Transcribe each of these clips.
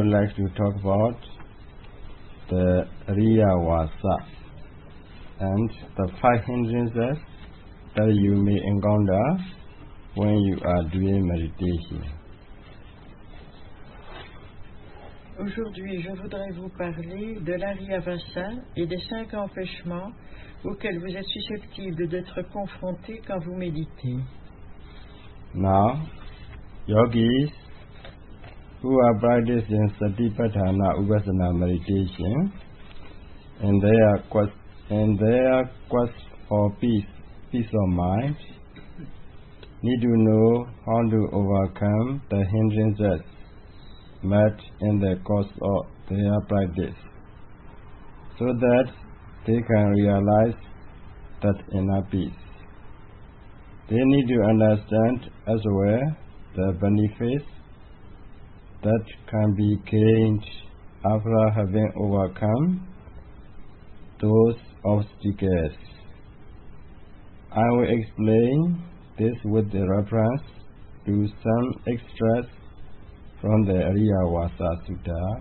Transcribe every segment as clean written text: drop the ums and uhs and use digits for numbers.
would like to talk about the Ariya Vasa and the 5 hindrances that you may encounter when you are doing meditation. Aujourd'hui, je voudrais vous parler de l'Ariyavasa et des 5 empêchements auxquels vous êtes susceptible d'être confronté quand vous méditez. Now, yogis who are practicing Satipatthana Upasana meditation in their quest for peace of mind, need to know how to overcome the hindrances met in the course of their practice, so that they can realize that inner peace. They need to understand as well the benefits that can be gained after having overcome those obstacles. I will explain this with the reference to some extracts from the Ariyavasa Sutta.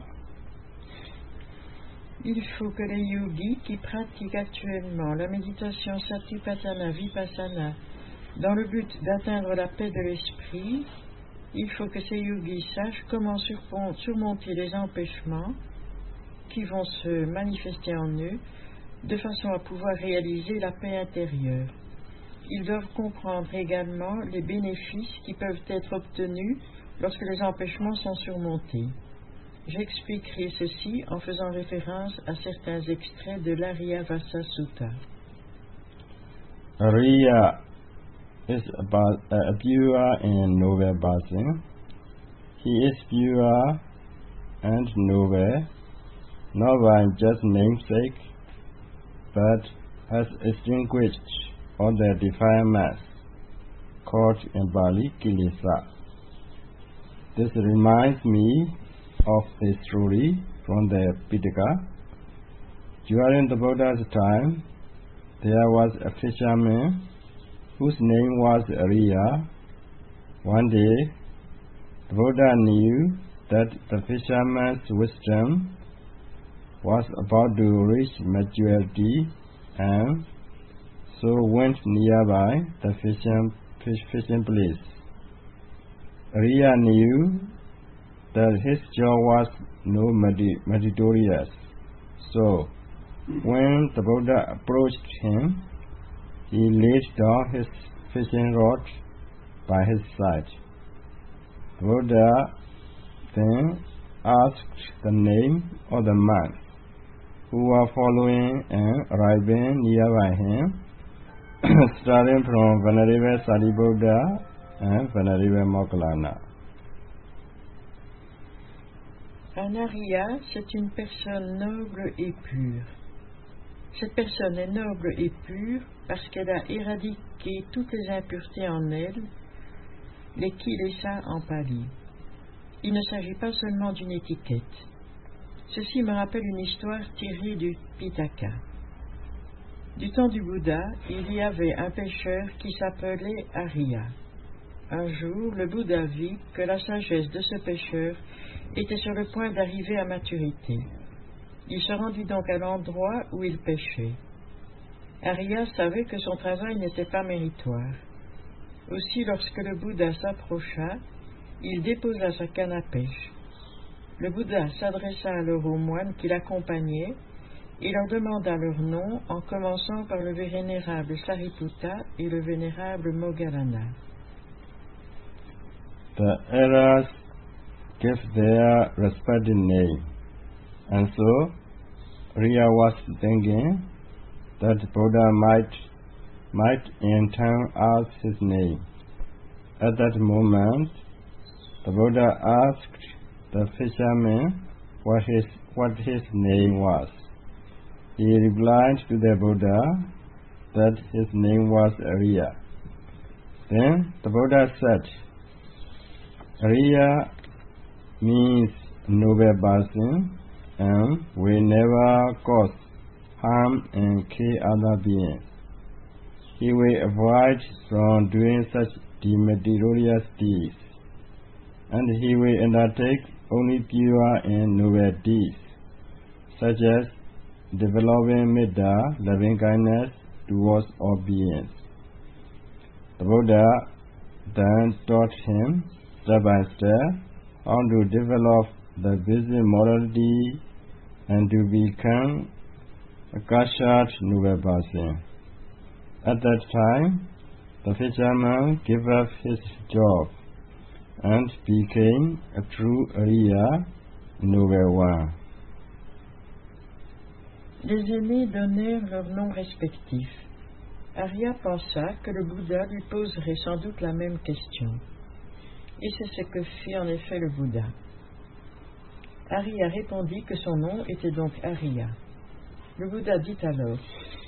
Il faut que les yogis qui pratiquent actuellement la méditation Satipatthana Vipassana dans le but d'atteindre la paix de l'esprit, il faut que ces yogis sachent comment surmonter les empêchements qui vont se manifester en eux de façon à pouvoir réaliser la paix intérieure. Ils doivent comprendre également les bénéfices qui peuvent être obtenus lorsque les empêchements sont surmontés. J'expliquerai ceci en faisant référence à certains extraits de l'Ariyavasa Sutta. Ariya is a pure and noble person. He is pure and noble, not by just namesake, but has extinguished all the defilements called in Pali Kilesa. This reminds me of a story from the Pitaka. During the Buddha's time, there was a fisherman whose name was Ariya. One day, the Buddha knew that the fisherman's wisdom was about to reach maturity, and so went nearby the fishing place. Ariya knew that his job was no meritorious, so when the Buddha approached him, he laid down his fishing rod by his side. The Buddha then asked the name of the monks who were following and arriving nearby him, starting from Venerable Sariputta and Venerable Moggallana. Un Ariya, c'est une personne noble et pure. Cette personne est noble et pure parce qu'elle a éradiqué toutes les impuretés en elle, les kilesa en pali. Il ne s'agit pas seulement d'une étiquette. Ceci me rappelle une histoire tirée du Pitaka. Du temps du Bouddha, il y avait un pêcheur qui s'appelait Ariya. Un jour, le Bouddha vit que la sagesse de ce pêcheur était sur le point d'arriver à maturité. Il se rendit donc à l'endroit où il pêchait. Ariya savait que son travail n'était pas méritoire. Aussi, lorsque le Bouddha s'approcha, il déposa sa canne à pêche. Le Bouddha s'adressa alors aux moines qui l'accompagnaient et leur demanda leur nom en commençant par le vénérable Sariputta et le vénérable Moggallana. The elders gave their respective name, and so Ariya was thinking that Buddha might in turn ask his name. At that moment, the Buddha asked the fisherman what his name was. He replied to the Buddha that his name was Ariya. Then the Buddha said, Ariya means noble person and will never cause harm and kill other beings. He will avoid from doing such deleterious deeds, and he will undertake only pure and noble deeds, such as developing metta, loving kindness towards all beings. The Buddha then taught him step by step how to develop the basic morality and to become a Kashat noble person. At that time, the fisherman gave up his job and became a true Arya noble one. Les aînés donnèrent leurs noms respectifs. Arya pensa que le Bouddha lui poserait sans doute la même question. Et c'est ce que fit en effet le Bouddha. Arya répondit que son nom était donc Arya. Le Bouddha dit alors: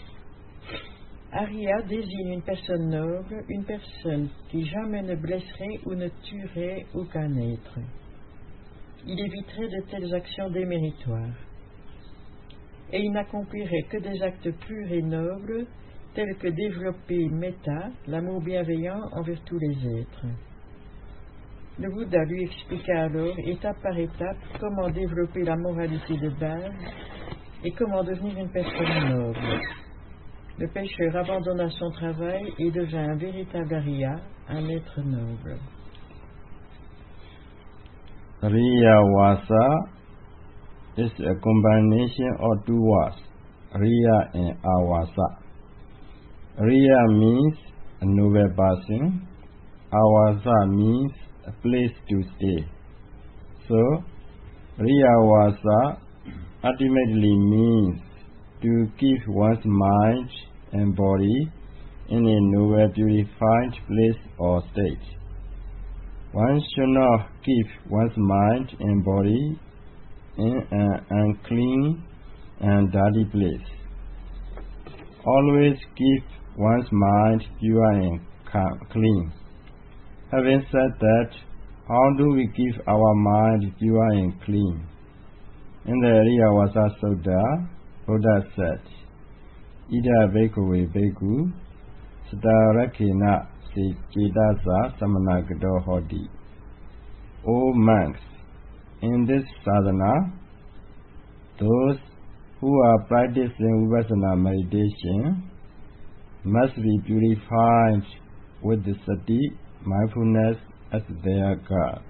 Arya désigne une personne noble, une personne qui jamais ne blesserait ou ne tuerait aucun être. Il éviterait de telles actions déméritoires. Et il n'accomplirait que des actes purs et nobles, tels que développer metta, l'amour bienveillant envers tous les êtres. Le Bouddha lui expliqua alors, étape par étape, comment développer la moralité de base et comment devenir une personne noble. Le pêcheur abandonna son travail et devint un véritable Arya, un être noble. Riya Vasa is a combination of two words, Riya and Avasa. Riya means a noble person, Avasa means a place to stay. So, Riya Vasa ultimately means to keep one's mind and body in a noble purified place or state. One should not keep one's mind and body in an unclean and dirty place. Always keep one's mind pure and clean. Having said that, how do we keep our mind pure and clean? In the Riya Vasa Sutta, Buddha said, Ida Bhikkhave Bhikkhu Sadarakena Se Cetasa Samanagato Hoti. O monks, in this sadhana, those who are practicing Vipassana meditation must be purified with the sati, mindfulness, as their guard.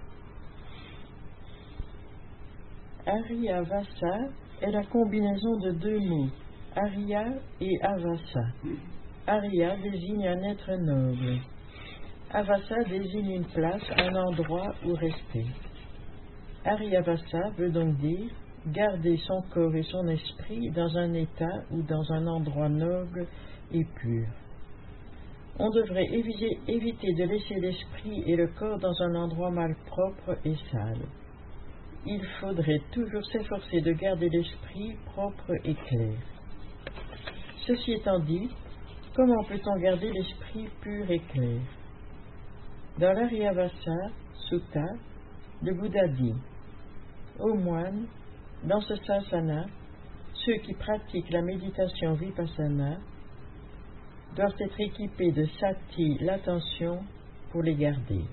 Arya Vasa est la combinaison de deux mots, Arya et Avasa. Arya désigne un être noble. Avasa désigne une place, un endroit où rester. Aryavasa veut donc dire garder son corps et son esprit dans un état ou dans un endroit noble et pur. On devrait éviter de laisser l'esprit et le corps dans un endroit malpropre et sale. Il faudrait toujours s'efforcer de garder l'esprit propre et clair. Ceci étant dit, comment peut-on garder l'esprit pur et clair? Dans l'Aryavasa Sutta, le Bouddha dit: Ô moine, dans ce sasana, ceux qui pratiquent la méditation vipassana doivent être équipés de sati, l'attention, pour les garder.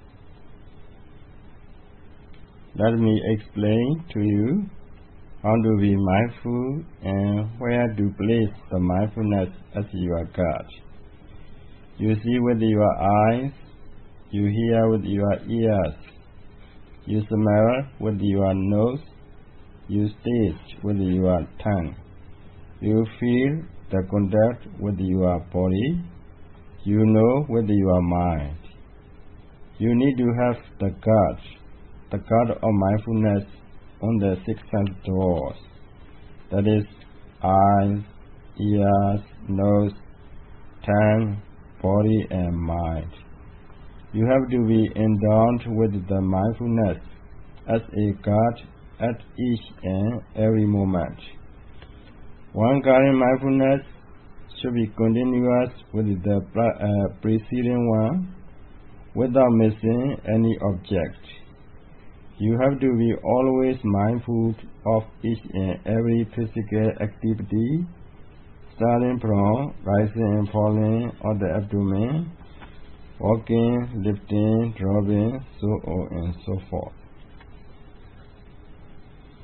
Let me explain to you how to be mindful and where to place the mindfulness as your guard. You see with your eyes, you hear with your ears, you smell with your nose, you taste with your tongue, you feel the contact with your body, you know with your mind. You need to have the guard of mindfulness on the six sense doors, that is, eyes, ears, nose, tongue, body and mind. You have to be endowed with the mindfulness as a guard at each and every moment. One guarding mindfulness should be continuous with the preceding one without missing any object. You have to be always mindful of each and every physical activity, starting from rising and falling on the abdomen, walking, lifting, dropping, so on and so forth.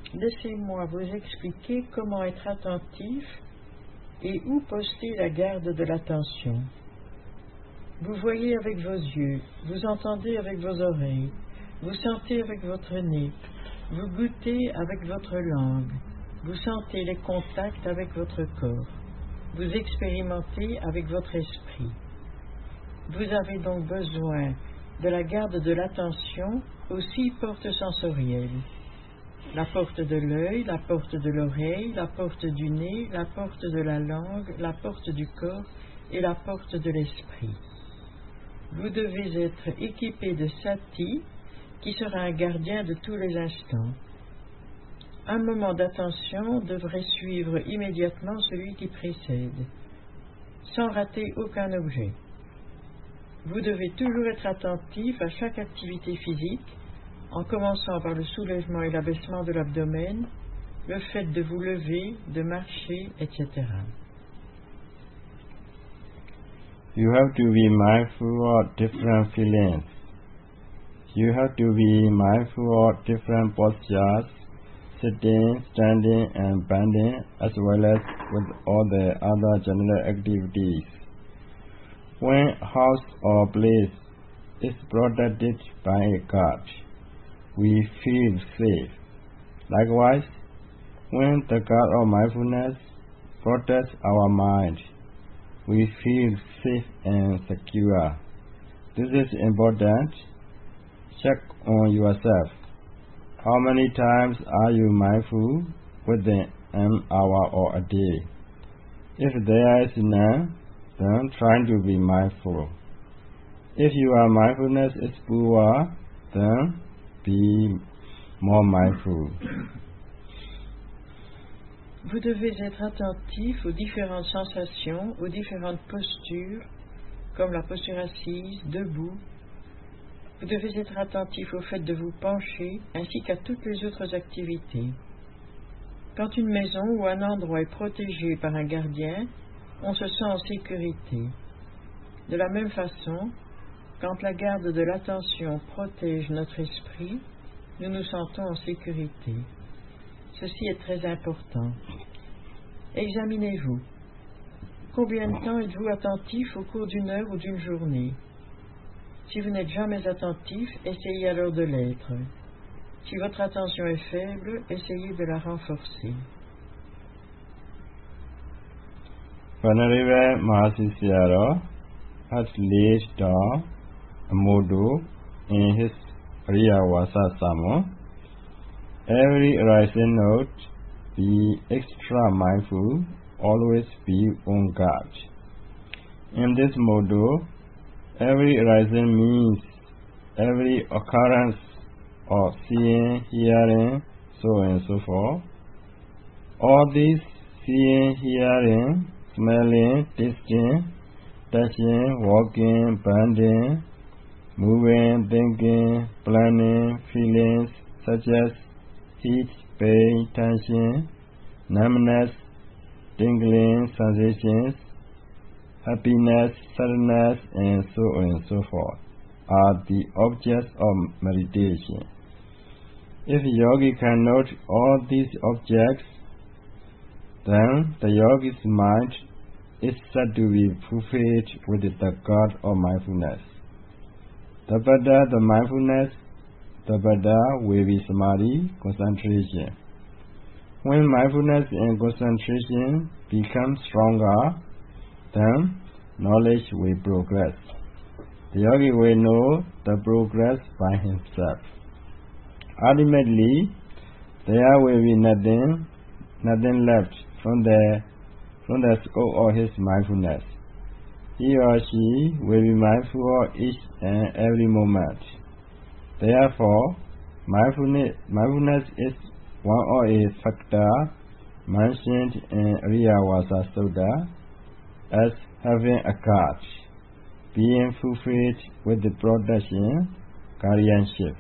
laissez-moi vous expliquer comment être attentif et où poster la garde de l'attention. Vous voyez avec vos yeux, vous entendez avec vos oreilles, vous sentez avec votre nez, vous goûtez avec votre langue, vous sentez les contacts avec votre corps, vous expérimentez avec votre esprit. Vous avez donc besoin de la garde de l'attention aux 6 portes sensorielles. La porte de l'œil, la porte de l'oreille, la porte du nez, la porte de la langue, la porte du corps et la porte de l'esprit. Vous devez être équipé de Sati, qui sera un gardien de tous les instants. Un moment d'attention devrait suivre immédiatement celui qui précède, sans rater aucun objet. Vous devez toujours être attentif à chaque activité physique, en commençant par le soulèvement et l'abaissement de l'abdomen, le fait de vous lever, de marcher, etc. You have to be mindful of different feelings. You have to be mindful of different postures, sitting, standing, and bending, as well as with all the other general activities. When a house or place is protected by a guard, we feel safe. Likewise, when the guard of mindfulness protects our mind, we feel safe and secure. This is important. Check on yourself. How many times are you mindful within an hour or a day? If there is none, then try to be mindful. If your mindfulness is poor, then be more mindful. Vous devez être attentif aux différentes sensations, aux différentes postures, comme la posture assise, debout. Vous devez être attentif au fait de vous pencher, ainsi qu'à toutes les autres activités. Quand une maison ou un endroit est protégé par un gardien, on se sent en sécurité. De la même façon, quand la garde de l'attention protège notre esprit, nous nous sentons en sécurité. Ceci est très important. Examinez-vous. Combien de temps êtes-vous attentif au cours d'une heure ou d'une journée? Si vous n'êtes jamais attentif, essayez alors de l'être. Si votre attention est faible, essayez de la renforcer. Venerable Mahasi Sayadaw has laid down a motto in his Ariyavasa Sermon. Every rising note, be extra mindful, always be on guard. In this motto, every rising means every occurrence of seeing, hearing, so on and so forth. All these seeing, hearing, smelling, tasting, touching, walking, bending, moving, thinking, planning, feelings such as heat, pain, tension, numbness, tingling sensations, happiness, sadness, and so on and so forth, are the objects of meditation. If a yogi can note all these objects, then the yogi's mind is said to be fulfilled with the God of mindfulness. The better the mindfulness, the better will be samadhi, concentration. When mindfulness and concentration become stronger, then knowledge will progress. The yogi will know the progress by himself. Ultimately, there will be nothing left from the scope of his mindfulness. He or she will be mindful of each and every moment. Therefore, mindfulness is one of a factor mentioned in Ariyavasa Sutta as having a guard, being fulfilled with the protection, guardianship.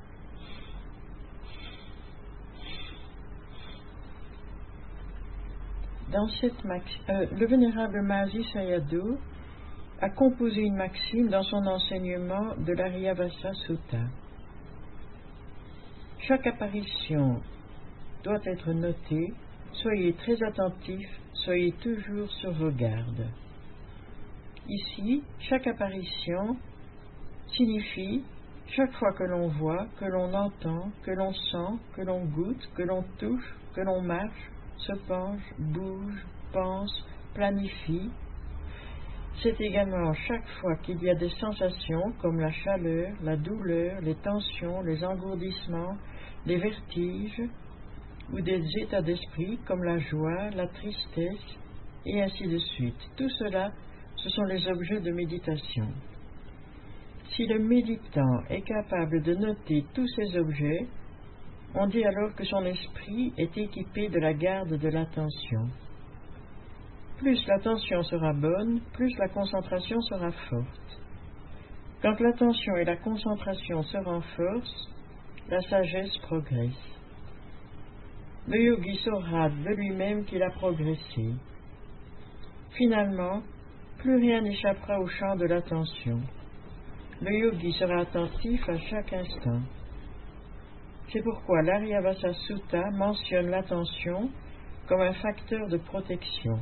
Le vénérable Mahasi Sayadaw a composé une maxime dans son enseignement de l'Ariyavasa Sutta. Chaque apparition doit être noté, soyez très attentifs, soyez toujours sur vos gardes. Ici, chaque apparition signifie chaque fois que l'on voit, que l'on entend, que l'on sent, que l'on goûte, que l'on touche, que l'on marche, se penche, bouge, pense, planifie. C'est également chaque fois qu'il y a des sensations comme la chaleur, la douleur, les tensions, les engourdissements, les vertiges, ou des états d'esprit comme la joie, la tristesse, et ainsi de suite. Tout cela, ce sont les objets de méditation. Si le méditant est capable de noter tous ces objets, on dit alors que son esprit est équipé de la garde de l'attention. Plus l'attention sera bonne, plus la concentration sera forte. Quand l'attention et la concentration se renforcent, la sagesse progresse. Le yogi saura de lui-même qu'il a progressé. Finalement, plus rien n'échappera au champ de l'attention. Le yogi sera attentif à chaque instant. C'est pourquoi l'Aryavasa Sutta mentionne l'attention comme un facteur de protection.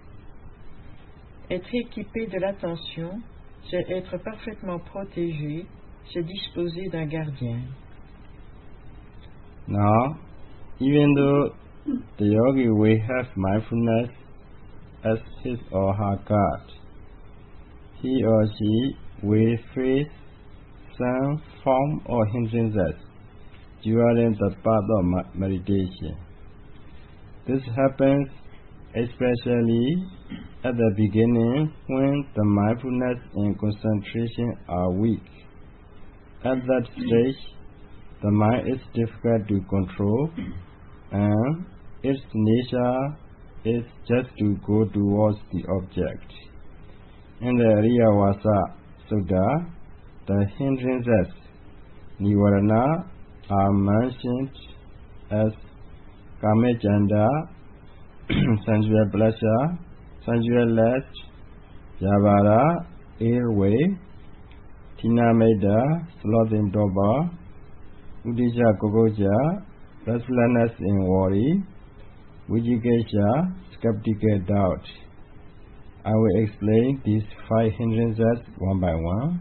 Être équipé de l'attention, c'est être parfaitement protégé, c'est disposer d'un gardien. Now, even though the yogi will have mindfulness as his or her guard, he or she will face some form or hindrances during the path of meditation. This happens especially at the beginning when the mindfulness and concentration are weak. At that stage, the mind is difficult to control and its nature is just to go towards the object. In the Aryavasa Sutta, the hindrances, Nivarana, are mentioned as Kamachanda, sensual pleasure, sensual lust, Javara, airway, Tinameda, slothing doba, Udisha Kokoja, restlessness and worry, Vijikesha, skeptical doubt. I will explain these 5 hindrances one by one.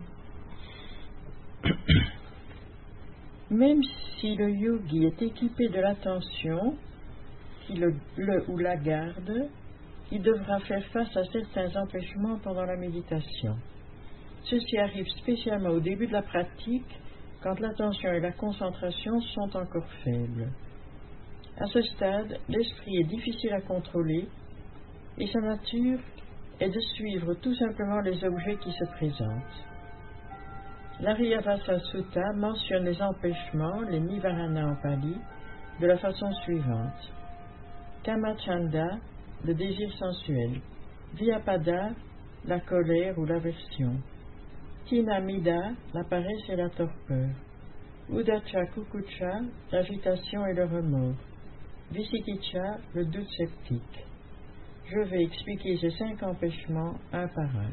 Même si le yogi est équipé de l'attention, qui le ou la garde, il devra faire face à certains empêchements pendant la méditation. Ceci arrive spécialement au début de la pratique, quand l'attention et la concentration sont encore faibles. À ce stade, l'esprit est difficile à contrôler et sa nature est de suivre tout simplement les objets qui se présentent. L'Aryavasa Sutta mentionne les empêchements, les nivarana en pali, de la façon suivante. Kamachanda, le désir sensuel. Vyapada, la colère ou l'aversion. Tinamida, la paresse et la torpeur. Udacha kukucha, l'agitation et le remords. Visikicha, le doute sceptique. Je vais expliquer ces 5 empêchements un par un.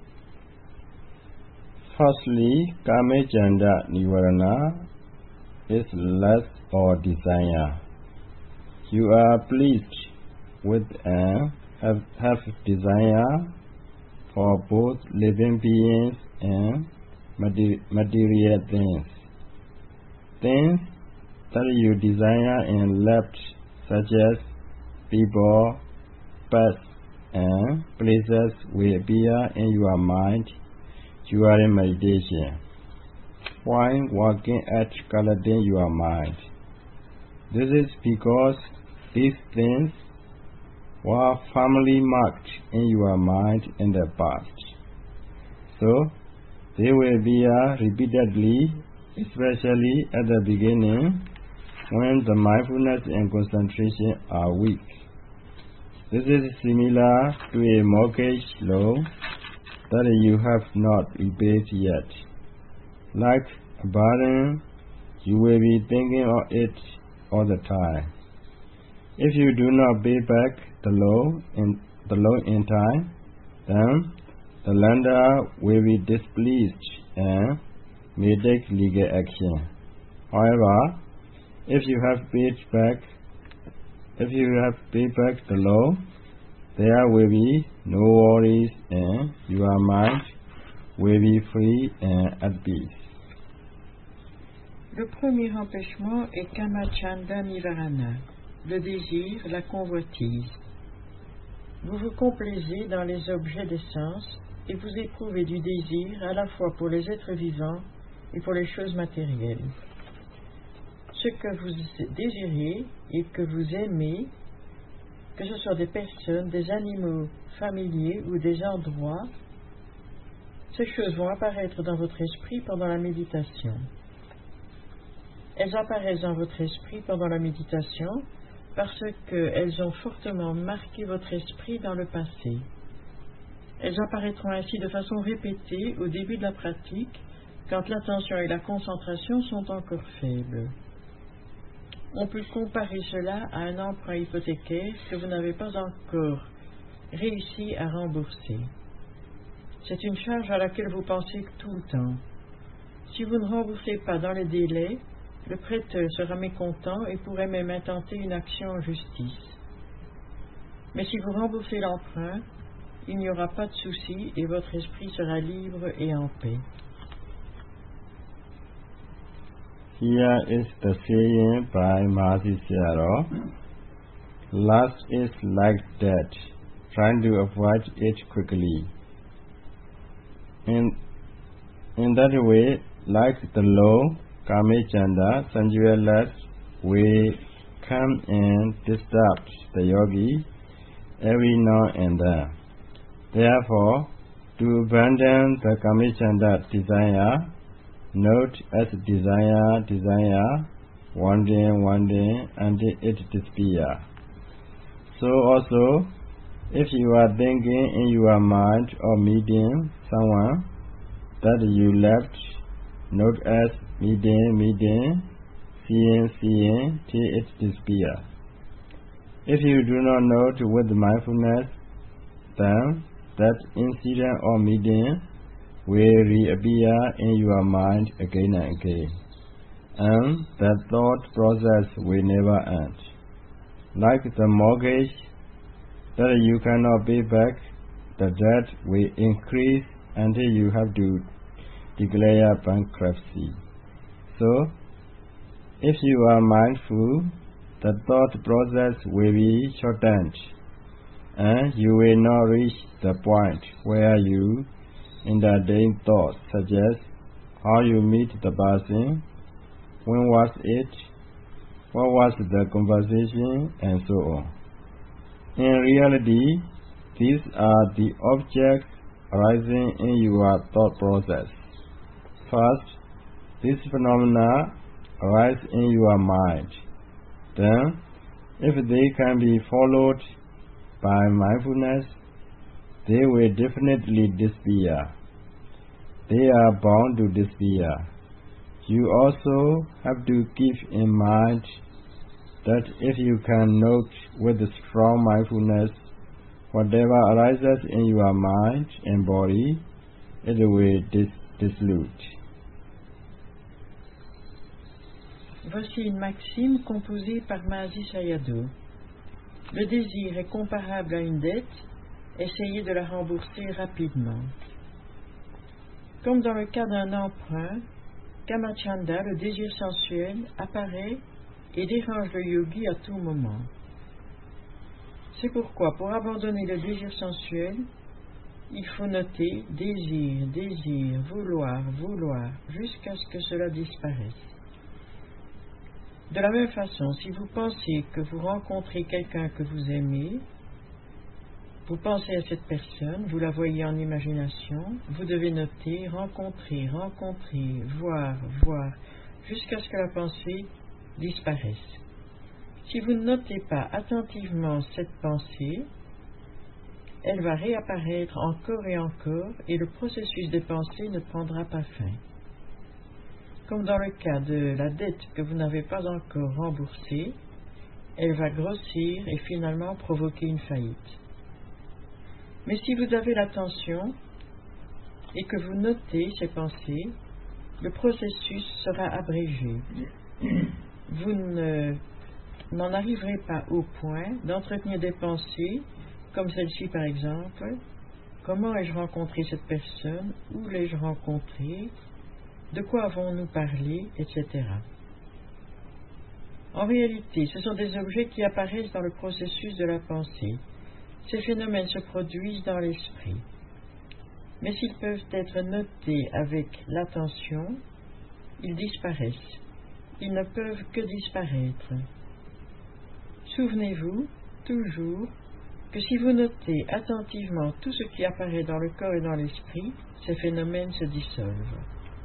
Firstly, Kamachanda Nivarana is lust or desire. You are pleased with and have desire for both living beings and material things. Things that you desire and love, such as people, pets, and places will appear in your mind during meditation, while working at cultivating your mind. This is because these things were firmly marked in your mind in the past. So, they will be repeatedly, especially at the beginning when the mindfulness and concentration are weak. This is similar to a mortgage loan that you have not repaid yet. Like a burden, you will be thinking of it all the time. If you do not pay back the loan in time, then the lender will be displeased and may take legal action. However, if you have paid back if you have paid back the loan, there will be no worries and your mind will be free and at peace. Le premier empêchement est Kamachanda Nivarana, le désir, la convoitise. Vous vous complaisez dans les objets des sens et vous éprouvez du désir à la fois pour les êtres vivants et pour les choses matérielles. Ce que vous désirez et que vous aimez, que ce soit des personnes, des animaux familiers ou des endroits, ces choses vont apparaître dans votre esprit pendant la méditation. Elles apparaissent dans votre esprit pendant la méditation parce qu'elles ont fortement marqué votre esprit dans le passé. Elles apparaîtront ainsi de façon répétée au début de la pratique, quand l'attention et la concentration sont encore faibles. On peut comparer cela à un emprunt hypothécaire que vous n'avez pas encore réussi à rembourser. C'est une charge à laquelle vous pensez tout le temps. Si vous ne remboursez pas dans les délais, le prêteur sera mécontent et pourrait même intenter une action en justice. Mais si vous remboursez l'emprunt, il n'y aura pas de souci et votre esprit sera libre et en paix. Here is the saying by Mahasi Sayadaw. Lust is like death, trying to avoid it quickly. In that way, like the low Kamachanda, sensual lust will come and disturb the yogi every now and then. Therefore, to abandon the Kamachanda desire, note as desire, wandering, until it disappears. So also, if you are thinking in your mind or meeting someone that you left, note as meeting, seeing, till it disappears. If you do not note with mindfulness, then that incident or meeting will reappear in your mind again and again, and that thought process will never end. Like the mortgage that you cannot pay back, the debt will increase until you have to declare bankruptcy. So, if you are mindful, the thought process will be shortened, and you will not reach the point where you entertain thoughts such as how you meet the person, when was it, what was the conversation, and so on. In reality, these are the objects arising in your thought process. First, these phenomena arise in your mind. Then, if they can be followed by mindfulness, they will definitely disappear. They are bound to disappear. You also have to keep in mind that if you can note with strong mindfulness whatever arises in your mind and body, it will dissolve. Voici une maxime composée par Mahasi Sayadaw. Le désir est comparable à une dette, essayez de la rembourser rapidement. Comme dans le cas d'un emprunt, Kamachanda, le désir sensuel, apparaît et dérange le yogi à tout moment. C'est pourquoi, pour abandonner le désir sensuel, il faut noter désir, vouloir, jusqu'à ce que cela disparaisse. De la même façon, si vous pensez que vous rencontrez quelqu'un que vous aimez, vous pensez à cette personne, vous la voyez en imagination, vous devez noter, rencontrer, voir, jusqu'à ce que la pensée disparaisse. Si vous ne notez pas attentivement cette pensée, elle va réapparaître encore et encore et le processus des pensées ne prendra pas fin. Comme dans le cas de la dette que vous n'avez pas encore remboursée, elle va grossir et finalement provoquer une faillite. Mais si vous avez l'attention et que vous notez ces pensées, le processus sera abrégé. Vous ne n'en arriverez pas au point d'entretenir des pensées, comme celle-ci par exemple: comment ai-je rencontré cette personne, où l'ai-je rencontré, de quoi avons-nous parlé, etc. En réalité, ce sont des objets qui apparaissent dans le processus de la pensée. Ces phénomènes se produisent dans l'esprit. Mais s'ils peuvent être notés avec l'attention, ils disparaissent. Ils ne peuvent que disparaître. Souvenez-vous, toujours, que si vous notez attentivement tout ce qui apparaît dans le corps et dans l'esprit, ces phénomènes se dissolvent.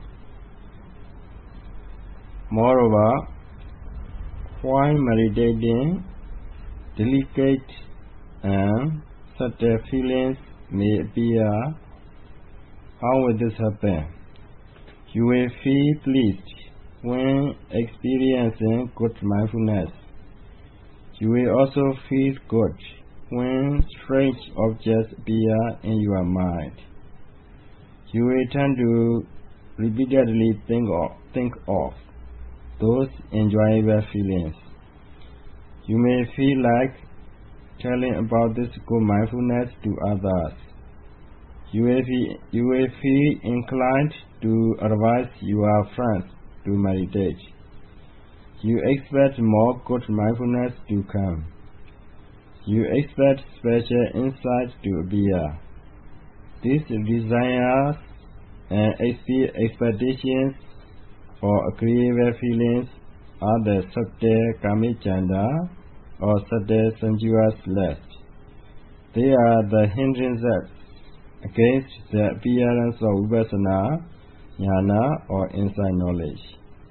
Moreover, while meditating, delicate and subtle feelings may appear. How will this happen? You will feel pleased when experiencing good mindfulness. You will also feel good when strange objects appear in your mind. You will tend to repeatedly think of those enjoyable feelings. You may feel like telling about this good mindfulness to others. You will feel inclined to advise your friends to meditate. You expect more good mindfulness to come. You expect special insight to appear. These desires and expectations for agreeable feelings are the subtle karmic chanda or subtle sensuous lust. They are the hindrances against the appearance of vipassana, jnana or insight knowledge.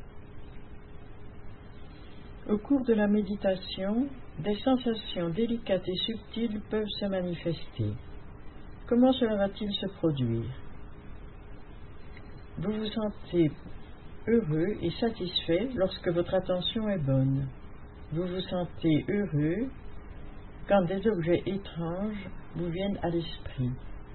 Au cours de la méditation, des sensations délicates et subtiles peuvent se manifester. Comment cela va-t-il se produire? Vous vous sentez heureux et satisfait lorsque votre attention est bonne. Vous vous sentez heureux quand des objets étranges vous viennent à l'esprit.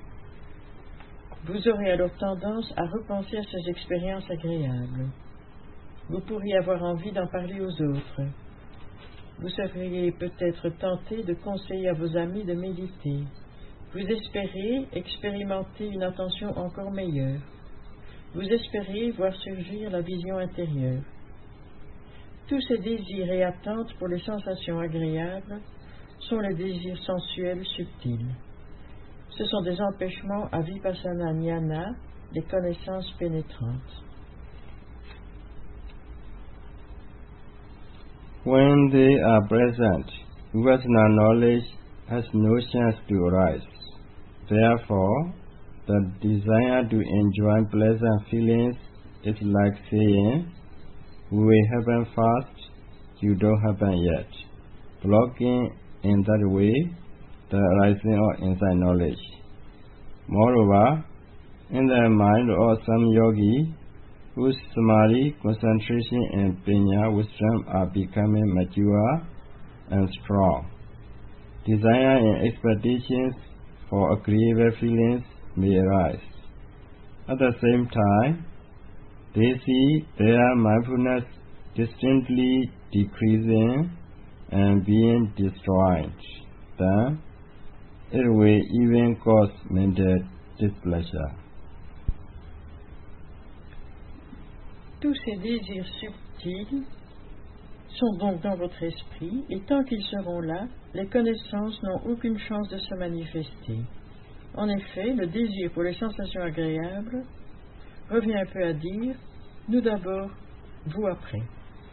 Vous aurez alors tendance à repenser à ces expériences agréables. Vous pourriez avoir envie d'en parler aux autres. Vous seriez peut-être tenté de conseiller à vos amis de méditer. Vous espérez expérimenter une attention encore meilleure. Vous espérez voir surgir la vision intérieure. Tous ces désirs et attentes pour les sensations agréables sont les désirs sensuels subtils. Ce sont des empêchements à vipassana jnana, des connaissances pénétrantes. When they are present, vipassana knowledge has no chance to arise. Therefore, the desire to enjoy pleasant feelings is like saying, "We will happen fast, you don't happen yet," blocking in that way the arising of insight knowledge. Moreover, in the mind of some yogi, whose samadhi, concentration and panya wisdom are becoming mature and strong, desire and expectations for agreeable feelings may arise. At the same time, they see their mindfulness distinctly decreasing and being destroyed. Then, it will even cause mental displeasure. Tous ces désirs subtils sont donc dans votre esprit, et tant qu'ils seront là, les connaissances n'ont aucune chance de se manifester. En effet, le désir pour les sensations agréables revient un peu à dire « nous d'abord, vous après ».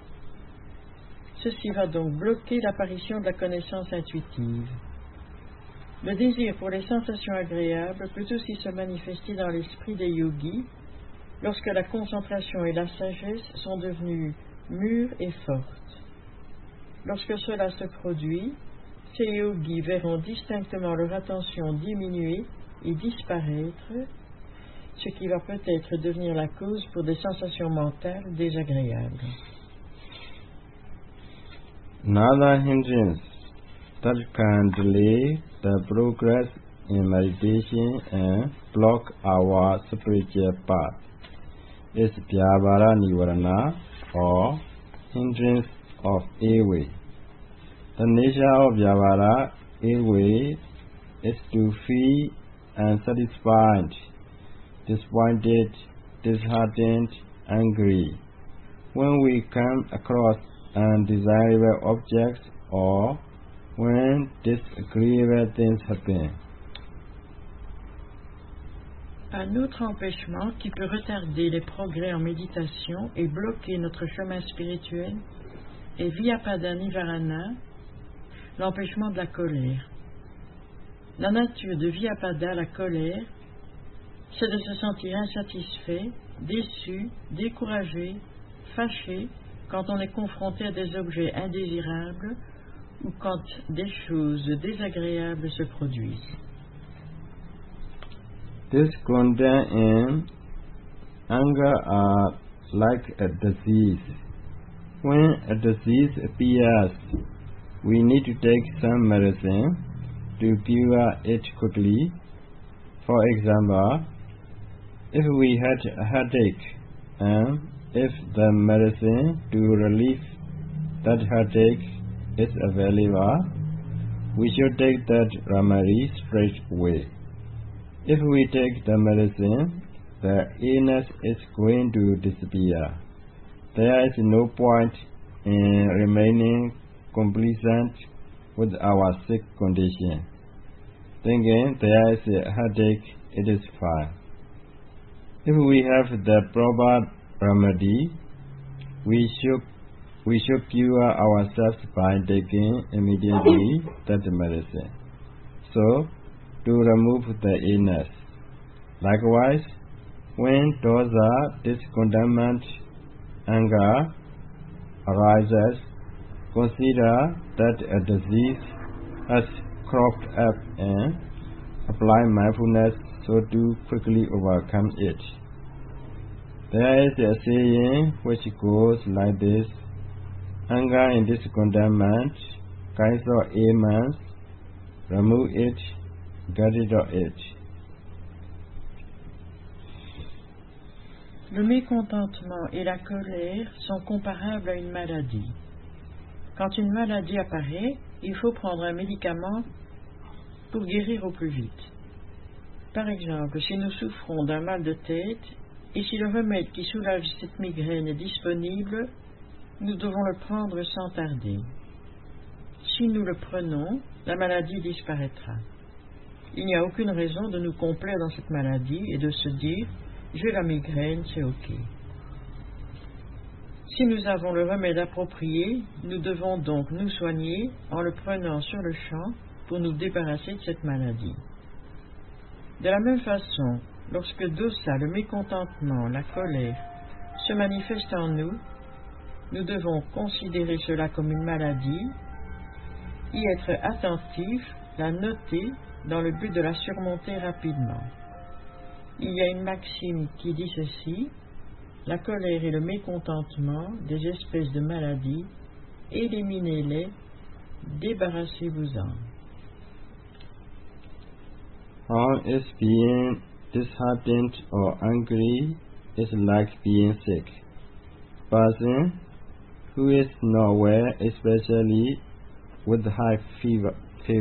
Ceci va donc bloquer l'apparition de la connaissance intuitive. Le désir pour les sensations agréables peut aussi se manifester dans l'esprit des yogis lorsque la concentration et la sagesse sont devenues mûres et fortes. Lorsque cela se produit, ces yogis verront distinctement leur attention diminuer et disparaître, ce qui va peut-être devenir la cause pour des sensations mentales désagréables. Another hindrance that can delay the progress in meditation and block our spiritual path is Vyavara Nivarana or hindrance of airway. The nature of Vyavahara airway is to feel unsatisfied, disappointed, disheartened, angry when we come across undesirable objects or when disagreeable things happen. Un autre empêchement qui peut retarder les progrès en méditation et bloquer notre chemin spirituel est Vyapada Nivarana, l'empêchement de la colère. La nature de Vyapada, la colère, c'est de se sentir insatisfait, déçu, découragé, fâché quand on est confronté à des objets indésirables ou quand des choses désagréables se produisent. Discontent and anger are like a disease. When a disease appears, we need to take some medicine to cure it quickly. For example, if we had a headache and if the medicine to relieve that headache is available, we should take that remedy straight away. If we take the medicine, the illness is going to disappear. There is no point in remaining complacent with our sick condition. Thinking there is a headache, it is fine. If we have the proper remedy, we should cure ourselves by taking immediately that medicine, so to remove the illness. Likewise, when dosa, discontentment, anger arises, consider that a disease has cropped up and apply mindfulness so to quickly overcome it. There is a saying which goes like this: anger and discontentment, kinds of ailments, remove it, get rid of it. Le mécontentement et la colère sont comparables à une maladie. Quand une maladie apparaît, il faut prendre un médicament pour guérir au plus vite. Par exemple, si nous souffrons d'un mal de tête et si le remède qui soulage cette migraine est disponible, nous devons le prendre sans tarder. Si nous le prenons, la maladie disparaîtra. Il n'y a aucune raison de nous complaire dans cette maladie et de se dire « j'ai la migraine, c'est ok ». Si nous avons le remède approprié, nous devons donc nous soigner en le prenant sur le champ pour nous débarrasser de cette maladie. De la même façon, lorsque dosa, le mécontentement, la colère, se manifestent en nous, nous devons considérer cela comme une maladie, y être attentifs, la noter dans le but de la surmonter rapidement. Il y a une maxime qui dit ceci: la colère et le mécontentement, des espèces de maladies, éliminez-les, débarrassez-vous-en. How is being disheartened or angry is like being sick. Person who is not well, especially with high fever,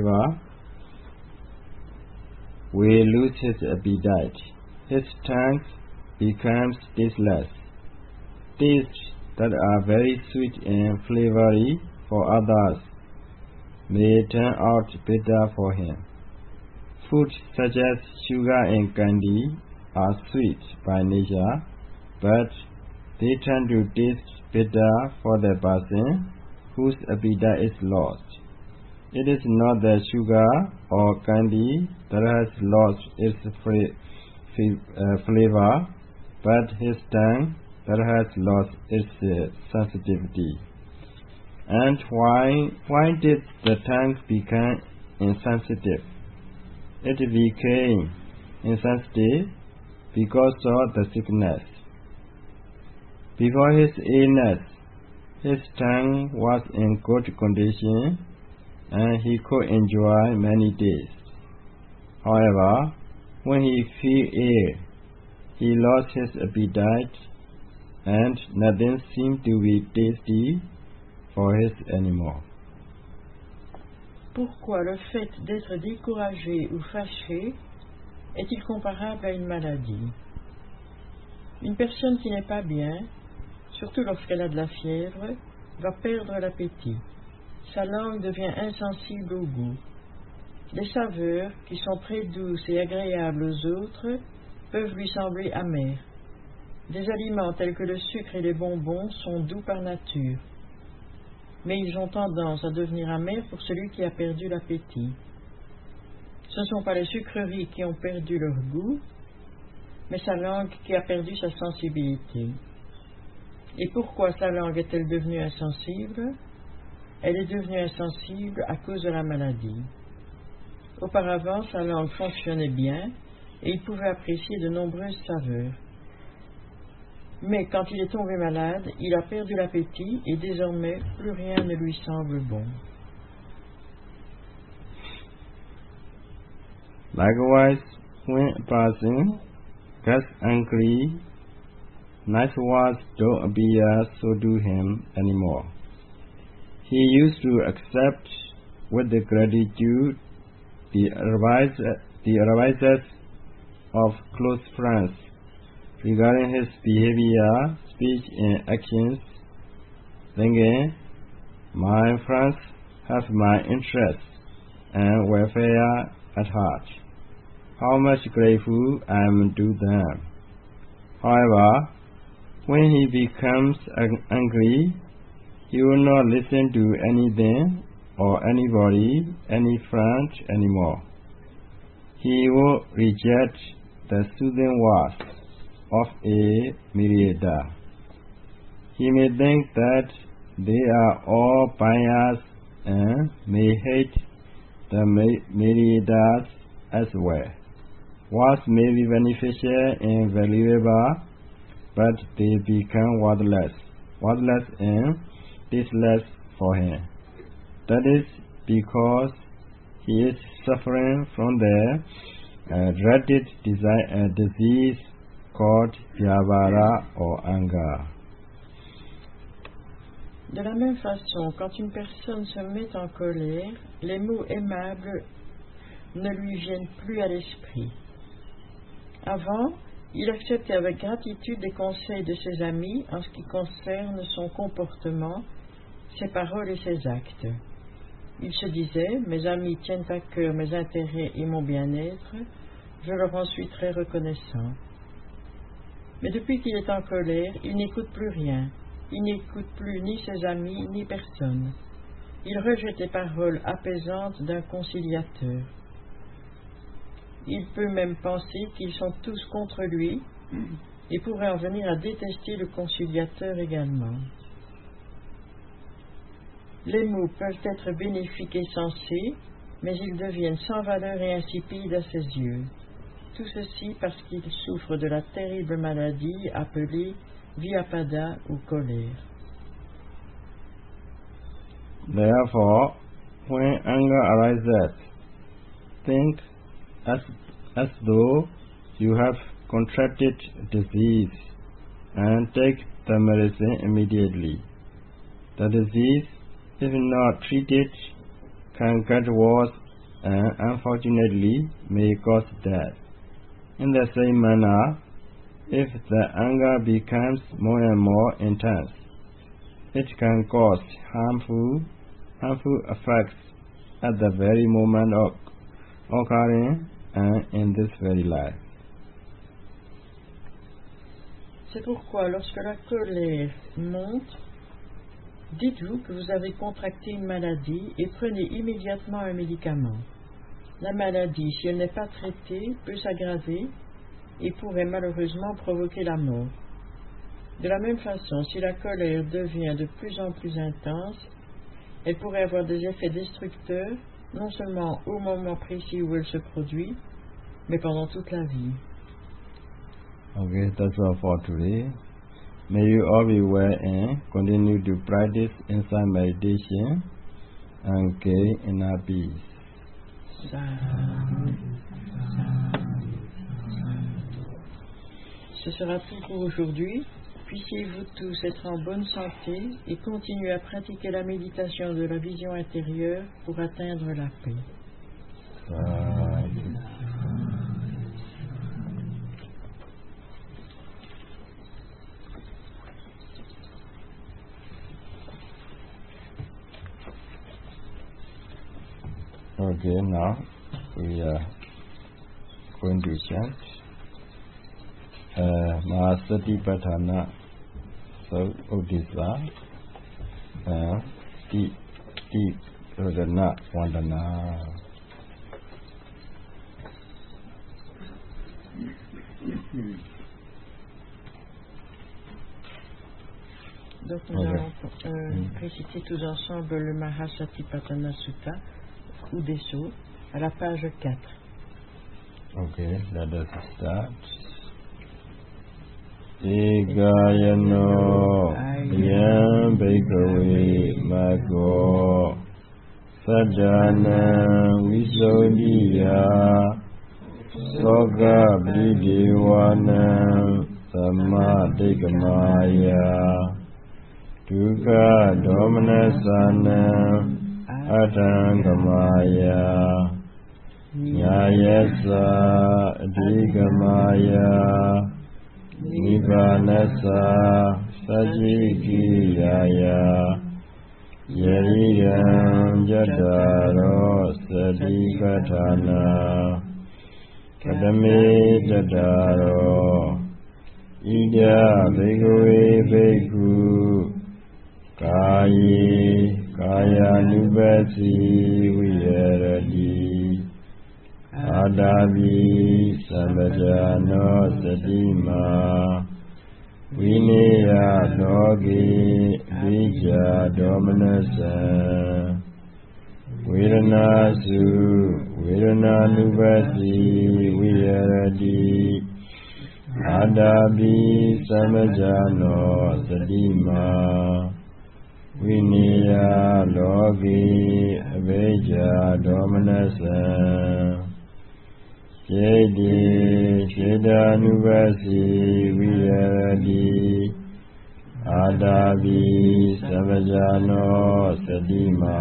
will lose his appetite. His tongue becomes tasteless. Tastes that are very sweet and flavory for others may turn out bitter for him. Food such as sugar and candy are sweet by nature, but they turn to taste bitter for the person whose appetite is lost. It is not the sugar or candy that has lost its flavor, but his tongue that has lost its sensitivity. And why did the tongue become insensitive? It became insensitive because of the sickness. Before his illness, his tongue was in good condition and he could enjoy many days. However, when he fell ill, he lost his appetite and nothing seemed to be tasty for his anymore. pourquoi le fait d'être découragé ou fâché est-il comparable à une maladie? Une personne qui n'est pas bien, surtout lorsqu'elle a de la fièvre, va perdre l'appétit. Sa langue devient insensible au goût. Les saveurs, qui sont très douces et agréables aux autres, peuvent lui sembler amères. Des aliments tels que le sucre et les bonbons sont doux par nature, mais ils ont tendance à devenir amers pour celui qui a perdu l'appétit. Ce ne sont pas les sucreries qui ont perdu leur goût, mais sa langue qui a perdu sa sensibilité. Et pourquoi sa langue est-elle devenue insensible? Elle est devenue insensible à cause de la maladie. Auparavant, sa langue fonctionnait bien et il pouvait apprécier de nombreuses saveurs. Mais quand il est tombé malade, il a perdu l'appétit et désormais plus rien ne lui semble bon. Likewise, when a person gets angry, nice words don't appear so to him anymore. He used to accept with the gratitude the advices of close friends regarding his behavior, speech, and actions, thinking, my friends have my interests and welfare at heart. How much grateful I am to them. However, when he becomes angry, he will not listen to anything or anybody, any friend anymore. He will reject the soothing words of a mediator. He may think that they are all biased and may hate the mediators as well. Words may be beneficial and valuable, but they become worthless and tasteless for him. That is because he is suffering from the dreaded disease called Vyavara or anger. De la même façon, quand une personne se met en colère, les mots aimables ne lui viennent plus à l'esprit. Avant, il acceptait avec gratitude les conseils de ses amis en ce qui concerne son comportement, ses paroles et ses actes. Il se disait, mes amis tiennent à cœur mes intérêts et mon bien-être, je leur en suis très reconnaissant. Mais depuis qu'il est en colère, il n'écoute plus rien. Il n'écoute plus ni ses amis, ni personne. Il rejette les paroles apaisantes d'un conciliateur. Il peut même penser qu'ils sont tous contre lui et pourrait en venir à détester le conciliateur également. Les mots peuvent être bénéfiques et sensés, mais ils deviennent sans valeur et insipides à ses yeux. Tout ceci parce qu'il souffre de la terrible maladie appelée Vyapada ou colère. Therefore, when anger arises, think as though you have contracted disease and take the medicine immediately. The disease, if not treated, can get worse and unfortunately may cause death. In the same manner, if the anger becomes more and more intense, it can cause harmful effects at the very moment of occurring and in this very life. C'est pourquoi lorsque la colère monte, dites-vous que vous avez contracté une maladie et prenez immédiatement un médicament. La maladie, si elle n'est pas traitée, peut s'aggraver et pourrait malheureusement provoquer la mort. De la même façon, si la colère devient de plus en plus intense, elle pourrait avoir des effets destructeurs, non seulement au moment précis où elle se produit, mais pendant toute la vie. Okay, that's all for today. May you all be well and continue to practice insight meditation and gain inner peace. Ce sera tout pour aujourd'hui. puissiez-vous tous être en bonne santé et continuer à pratiquer la méditation de la vision intérieure pour atteindre la paix. Okay, now we are going to chant Mahasatipatthana Uddhisa Radhana Vandana. Donc nous allons réciter tous ensemble le Mahasatipatthana Sutta Uddhisa à la page 4. Okay, let us start. Egayano Yam Bhikkhave Maggo Sajjana Visodhiya Soga Bridewana Samma Dikkamaya Dukkha Domanasana Atangamaya Nyayasa Dikkamaya Nibbanasa Sajikiyaya Yariyam Jadaro Sadipatthana Kadame Jadaro Ida Bhikkhave Bhikkhu Kaye Kaya Nubasi Viharati Adavi Samajano Satima Vineya Dogi Vija Domanasa Viranasu Virananubasi Viharati Adavi Samajano Satima Vineya Dogi Vija Domanasa Jedi Shedanubasi Viharati Adavi Samajano Sadima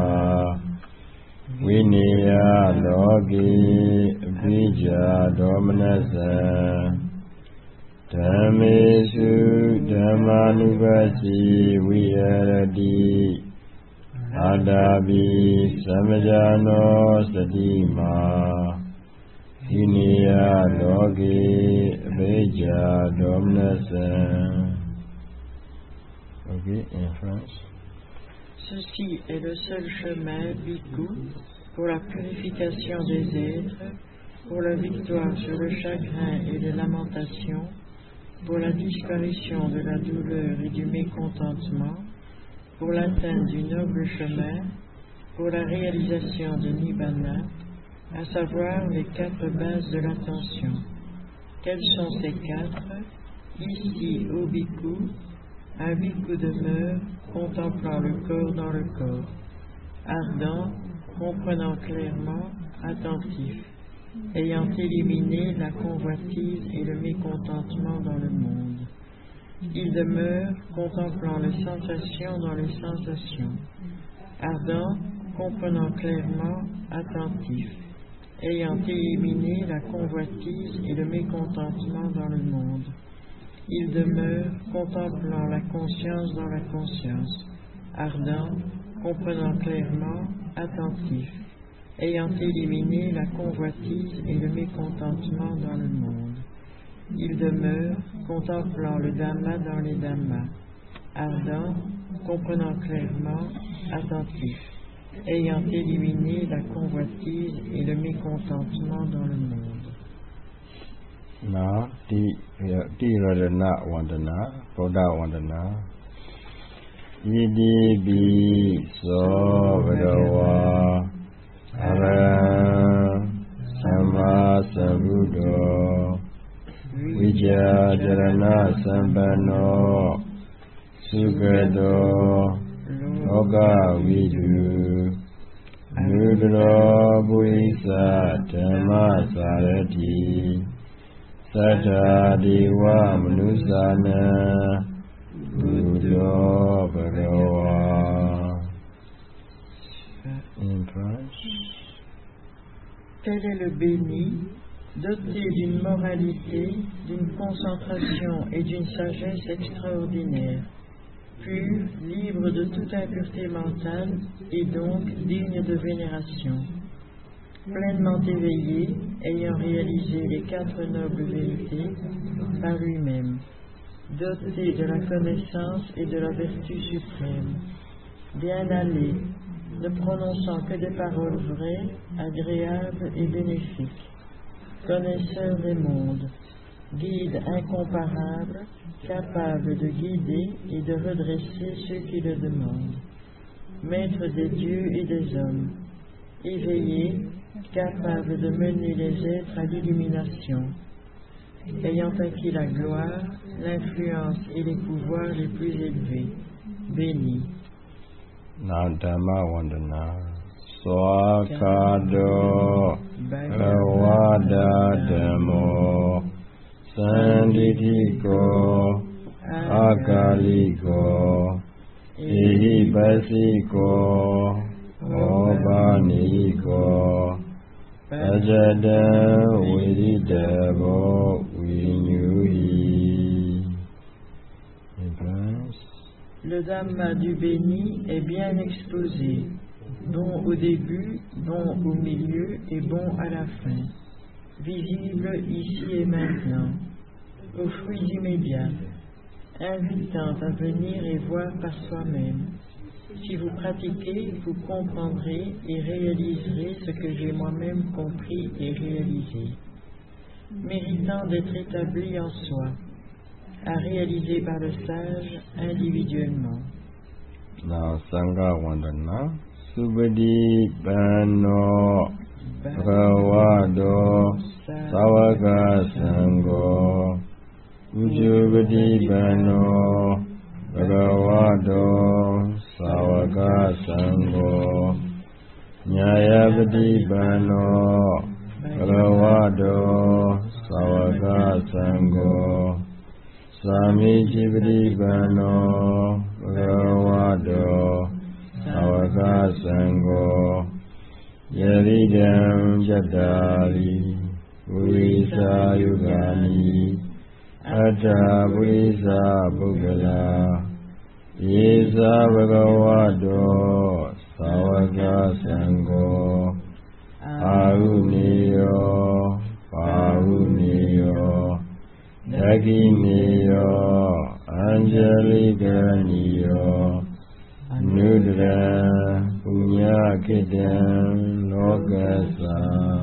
Vineya Logi Vija Domanasa Dhamesu Dhammanubasi Viharati Adavi Samajano Sadima Vineya Logi Vija Domanasa. Okay, in French. Ceci est le seul chemin, Bhikkhu, pour la purification des êtres, pour la victoire sur le chagrin et les lamentations, pour la disparition de la douleur et du mécontentement, pour l'atteinte du noble chemin, pour la réalisation de Nibbana, à savoir les 4 bases de l'attention. Quelles sont ces 4? Ici, au Bhikkhu, un bhikkhu demeure, contemplant le corps dans le corps, ardent, comprenant clairement, attentif, ayant éliminé la convoitise et le mécontentement dans le monde. Il demeure, contemplant les sensations dans les sensations, ardent, comprenant clairement, attentif, ayant éliminé la convoitise et le mécontentement dans le monde. Il demeure, contemplant la conscience dans la conscience, ardent, comprenant clairement, attentif, ayant éliminé la convoitise et le mécontentement dans le monde. Il demeure, contemplant le Dhamma dans les Dhammas, ardent, comprenant clairement, attentif, ayant éliminé la convoitise et le mécontentement dans le monde. Now, Radhana Vandana, Buddha Vandana. Idi bi so Bhagava Arahant Samma Sambuddho Vijayarana Sampanno Sugado Loka Vidu Nudra Buisa Dhamma Sarati Sattva Deva Manusana Buddho Bhagava. In French. Tel est le béni, doté d'une moralité, d'une concentration et d'une sagesse extraordinaires, pur, libre de toute impureté mentale et donc digne de vénération, pleinement éveillé, ayant réalisé les 4 nobles vérités par lui-même, doté de la connaissance et de la vertu suprême, bien allé, ne prononçant que des paroles vraies, agréables et bénéfiques, connaisseur des mondes, guide incomparable, capable de guider et de redresser ceux qui le demandent, maître des dieux et des hommes, éveillé, capable de mener les êtres à l'illumination, ayant acquis la gloire, l'influence et les pouvoirs les plus élevés, béni. Now Dhamma Vandana Swakado Bhagavata Dhammo Sanditiko Akaliko Ihipasiko Obaniko Pajada Viridavo Vinyuhi. Le Dhamma du béni est bien exposé, bon au début, bon au milieu et bon à la fin, visible ici et maintenant, aux fruits immédiats, invitant à venir et voir par soi-même. Si vous pratiquez, vous comprendrez et réaliserez ce que j'ai moi-même compris et réalisé, méritant d'être établi en soi, à réaliser par le sage individuellement. Now Sangha Vandana Subhadi Bano Bhagavado Savaka Sangho Ujubadi Bano Bhagavado Savaka Sangho Nyayabadi Bano Bhagavado Savaka Sangho Swami Jivri Bano Bhagavado Savaka Sangho Yavidam Jadari Purisa Yugani Atta Purisa Bhugala Yesa Bhagavado Savaka Sangho Aruniyo Paruniyo Daginiyo Angelikaniyo Nudra Punyakidam Lokasa.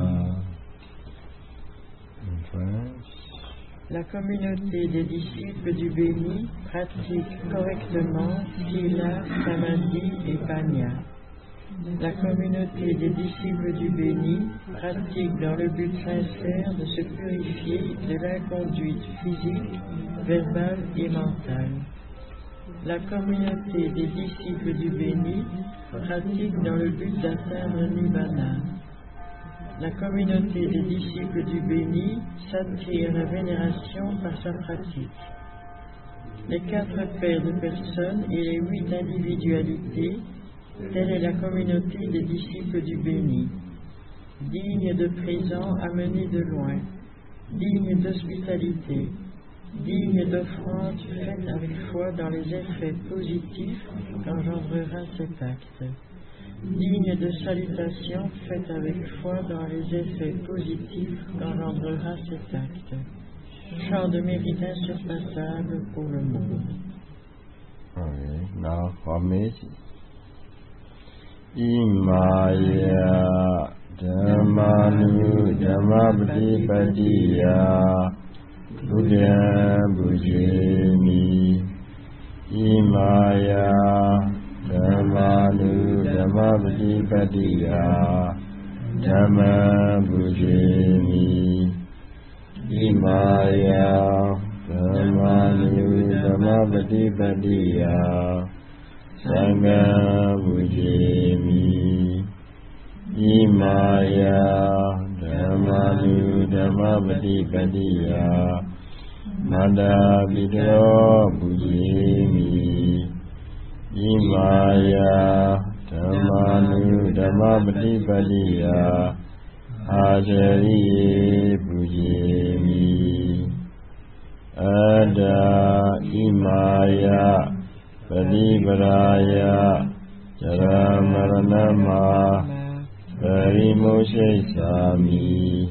La communauté des disciples du béni pratique correctement Sila, Samadhi et Panya. La communauté des disciples du béni pratique dans le but sincère de se purifier de l'inconduite physique, verbale et mentale. La communauté des disciples du béni pratique dans le but d'atteindre Nibbana. La communauté des disciples du béni s'attire la vénération par sa pratique. Les 4 paires de personnes et les 8 individualités, telle est la communauté des disciples du béni, digne de présents amenés de loin, digne d'hospitalité, digne d'offrandes faites avec foi dans les effets positifs qu'engendrera cet acte, digne de salutations faites avec foi dans les effets positifs qu'engendrera cet acte, champ de mérite insurpassable pour le monde. Okay, now for me. Imaya Dhammanu Dhammapatipadiya Buddha Bhujemi. Imaya Dhammanu Dhammapatipadiya Dhamma Bhujemi. Imaya Dhammanu Dhammapatipadiya Sangha Bhujemi. Imaya Dhammanu Dhammapatipadiya Mada Vidro Bujimi Imaya Dhamanu Dhammapatipadiya Ajari Bujimi Ada Imaya Padiparaya Jaramaranama Parimoshe Sami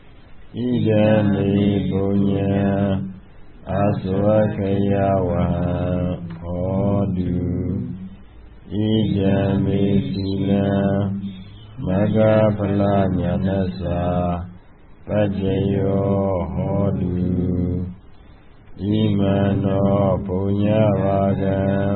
Idame Punya Aswakaya Waha Hodu Idame Sina Magapala Nyanasa Pajayo Hodu Imano Punya Vaga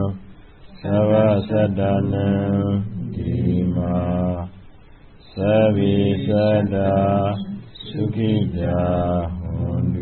Savasadana Dima Savisada Sukita Hondu